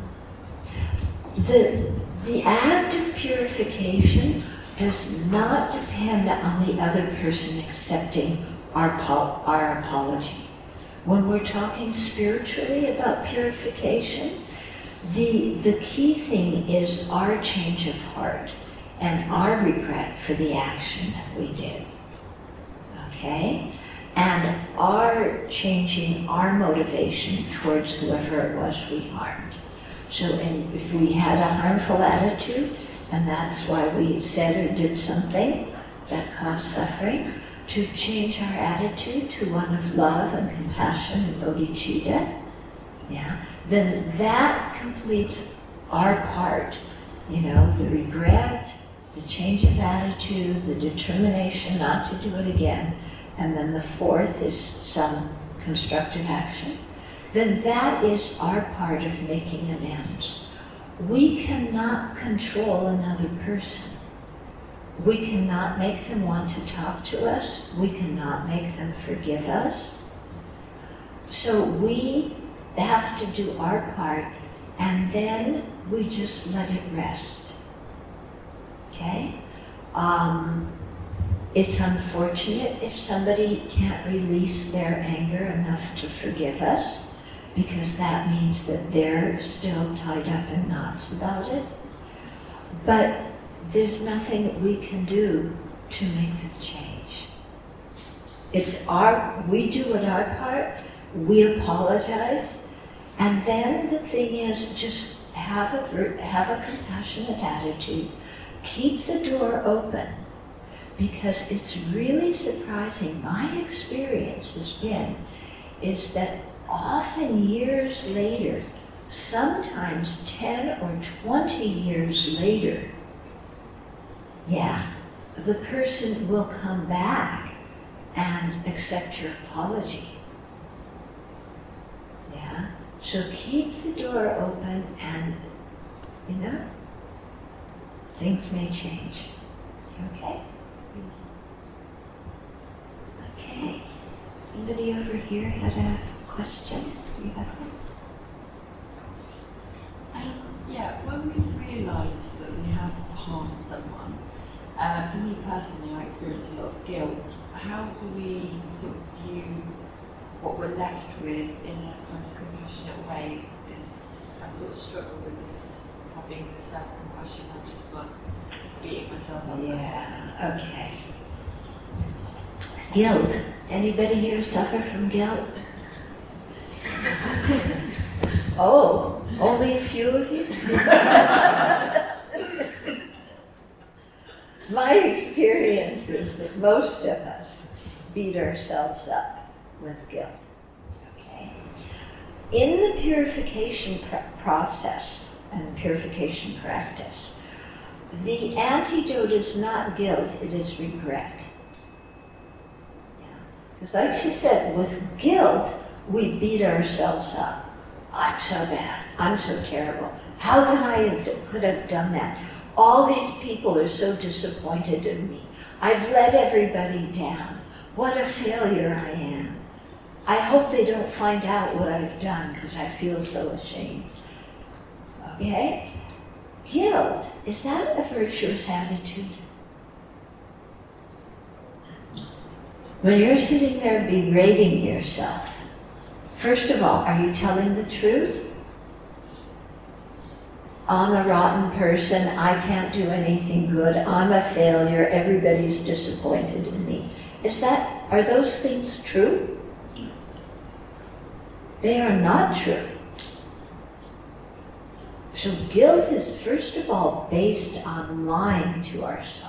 the, the act of purification does not depend on the other person accepting our, our apology. When we're talking spiritually about purification, the, the key thing is our change of heart and our regret for the action that we did. Okay? And our changing our motivation towards whoever it was we harmed. So and if we had a harmful attitude, and that's why we said or did something that caused suffering, to change our attitude to one of love and compassion and bodhicitta, yeah, then that completes our part. You know, the regret, the change of attitude, the determination not to do it again, and then the fourth is some constructive action. Then that is our part of making amends. We cannot control another person. We cannot make them want to talk to us. We cannot make them forgive us. So we have to do our part, and then we just let it rest. Okay? Um, it's unfortunate if somebody can't release their anger enough to forgive us, because that means that they're still tied up in knots about it. But there's nothing we can do to make the change. It's our, we do it our part, we apologize, and then the thing is just have a, have a compassionate attitude, keep the door open, because it's really surprising. My experience has been, is that often years later, sometimes ten or twenty years later, yeah, the person will come back and accept your apology. Yeah? So keep the door open and, you know, things may change. Okay? Okay. Somebody over here had a question? You had one? Um, yeah, when we realise that we have harmed someone, uh, for me personally, I experience a lot of guilt. How do we sort of view what we're left with in a kind of compassionate way? Is I sort of struggle with this, having the self-compassion. I just want beating myself up. Yeah, okay. Guilt. Anybody here suffer from guilt? Oh, only a few of you? My experience is that most of us beat ourselves up with guilt. Okay? In the purification pr- process and purification practice, the antidote is not guilt, it is regret. Because like she said, with guilt, we beat ourselves up. I'm so bad. I'm so terrible. How could I have, could have done that? All these people are so disappointed in me. I've let everybody down. What a failure I am. I hope they don't find out what I've done because I feel so ashamed. Okay? Guilt, is that a virtuous attitude? When you're sitting there berating yourself, first of all, are you telling the truth? I'm a rotten person, I can't do anything good, I'm a failure, everybody's disappointed in me. Is that, are those things true? They are not true. So guilt is first of all based on lying to ourselves.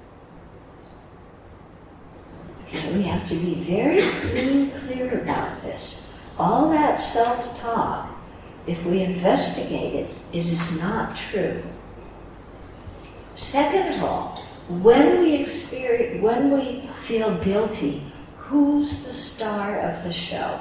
Okay, we have to be very clean, clear about this. All that self-talk, if we investigate it, it is not true. Second of all, when we experience, when we feel guilty, who's the star of the show?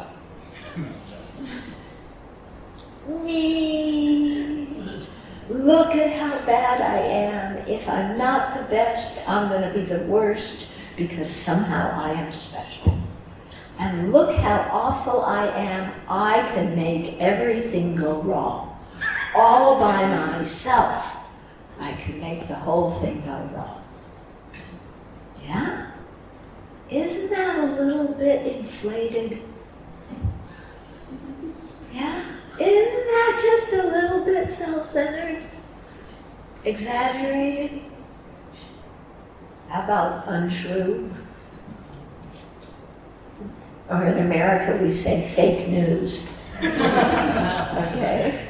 Me. Look at how bad I am. If I'm not the best, I'm going to be the worst because somehow I am special. And look how awful I am. I can make everything go wrong. All by myself, I can make the whole thing go wrong. Yeah? Isn't that a little bit inflated? Yeah? Isn't that just a little bit self-centered? Exaggerated? How about untrue? Or in America we say fake news. Okay?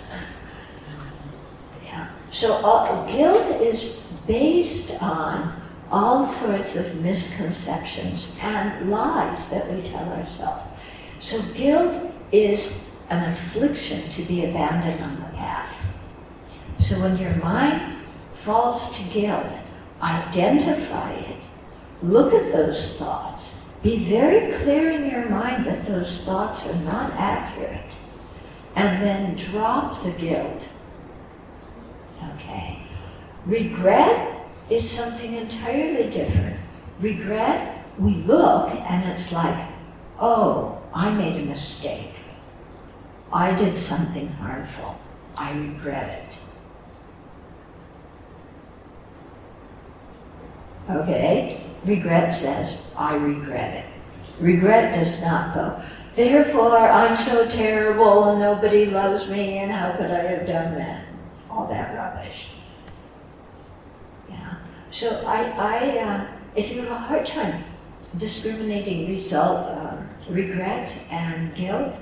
Yeah. So all, guilt is based on all sorts of misconceptions and lies that we tell ourselves. So guilt is an affliction to be abandoned on the path. So when your mind falls to guilt, identify it, look at those thoughts, be very clear in your mind that those thoughts are not accurate, and then drop the guilt. Okay? Regret is something entirely different. Regret, we look and it's like, oh, I made a mistake. I did something harmful. I regret it. Okay? Regret says, I regret it. Regret does not go, therefore I'm so terrible and nobody loves me and how could I have done that? All that rubbish. Yeah. So I, I uh, if you have a hard time discriminating result, um, regret and guilt,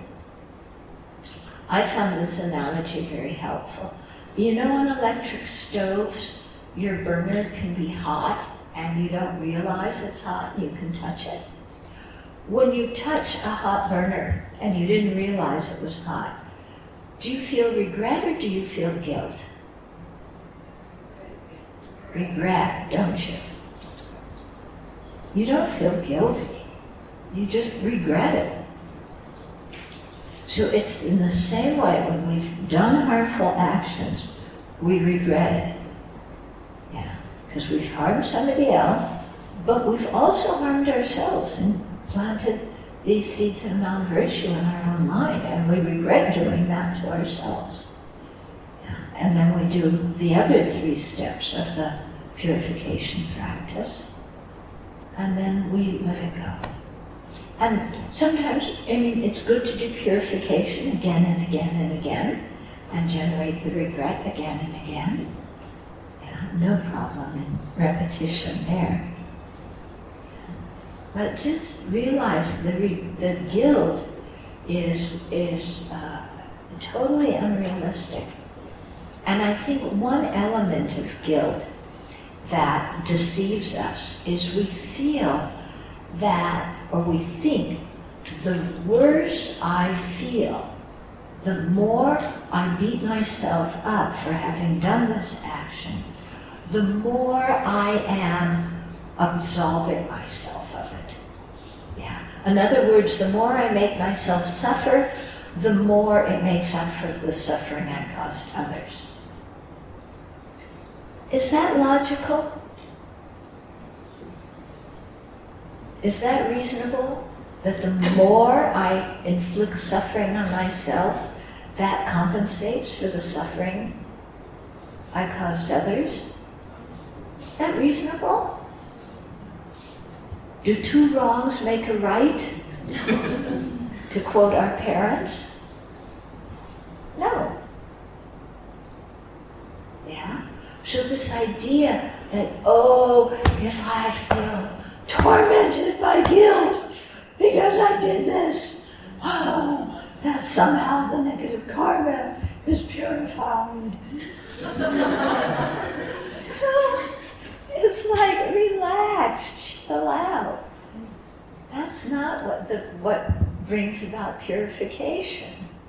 I found this analogy very helpful. You know, on electric stoves, your burner can be hot and you don't realize it's hot, you can touch it. When you touch a hot burner and you didn't realize it was hot, do you feel regret or do you feel guilt? Regret, don't you? You don't feel guilty. You just regret it. So it's in the same way when we've done harmful actions, we regret it. Yeah, because we've harmed somebody else, but we've also harmed ourselves and planted these seeds of non-virtue in our own mind, and we regret doing that to ourselves. Yeah. And then we do the other three steps of the purification practice, and then we let it go. And sometimes, I mean, it's good to do purification again and again and again, and generate the regret again and again. Yeah. no problem in repetition there. But just realize the, re- the guilt is, is uh, totally unrealistic. And I think one element of guilt that deceives us is we feel that, or we think, the worse I feel, the more I beat myself up for having done this action, the more I am absolving myself of it. Yeah. In other words, the more I make myself suffer, the more it makes up for the suffering I caused others. Is that logical? Is that reasonable? That the more I inflict suffering on myself, that compensates for the suffering I caused others? Is that reasonable? Do two wrongs make a right? To quote our parents? No. Yeah? So this idea that, oh, if I feel tormented by guilt because I did this, oh, that somehow the negative karma is purified. It's like, relax, chill out. That's not what the what brings about purification.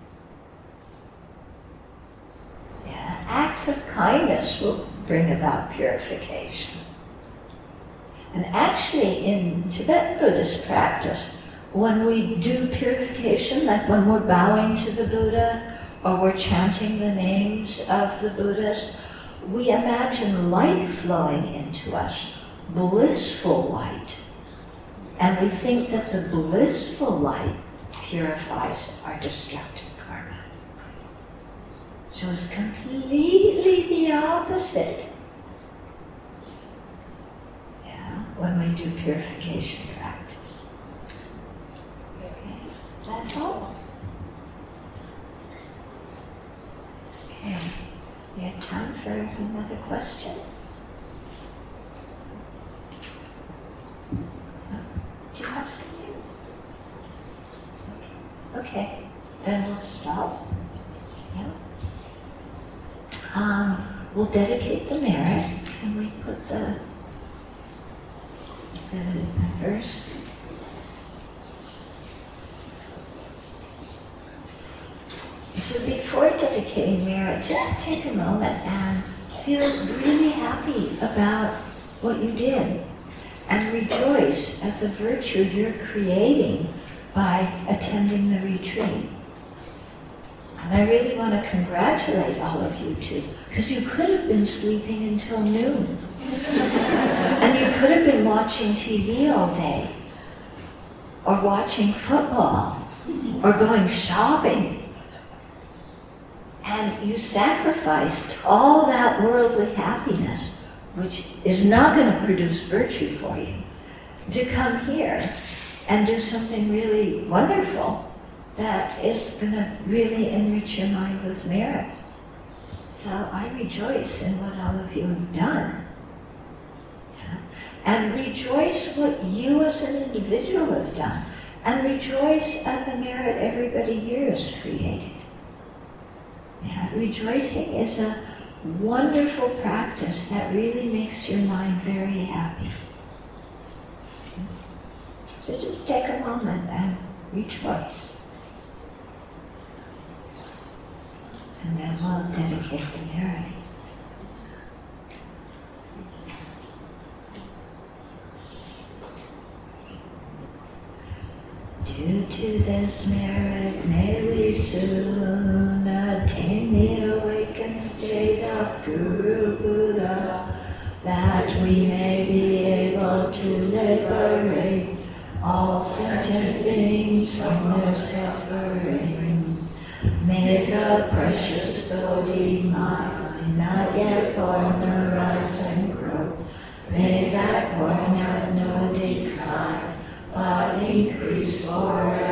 Yeah, acts of kindness will bring about purification. And actually, in Tibetan Buddhist practice, when we do purification, like when we're bowing to the Buddha or we're chanting the names of the Buddhas, we imagine light flowing into us, blissful light. And we think that the blissful light purifies our destructive karma. So it's completely the opposite. Yeah, when we do purification practice. Okay, does that help? Okay, we have time for another question. Do you have something? Okay, okay. Then we'll stop. Yeah. Um, we'll dedicate the merit, and we put the the verse. So before dedicating merit, just take a moment and feel really happy about what you did. And rejoice at the virtue you're creating by attending the retreat. And I really want to congratulate all of you too, because you could have been sleeping until noon. And you could have been watching T V all day, or watching football, or going shopping. And you sacrificed all that worldly happiness, which is not going to produce virtue for you, to come here and do something really wonderful that is going to really enrich your mind with merit. So I rejoice in what all of you have done. Yeah? And rejoice what you as an individual have done. And rejoice at the merit everybody here has created. Yeah? Rejoicing is a wonderful practice that really makes your mind very happy. So just take a moment and rejoice. And then we'll dedicate the merit. Due to this merit, may we soon attain the awakened state of Guru Buddha, that we may be able to liberate all sentient beings from their suffering. May the precious Bodhi mind, not yet born, arise and grow. May that born have no decline, but increase forever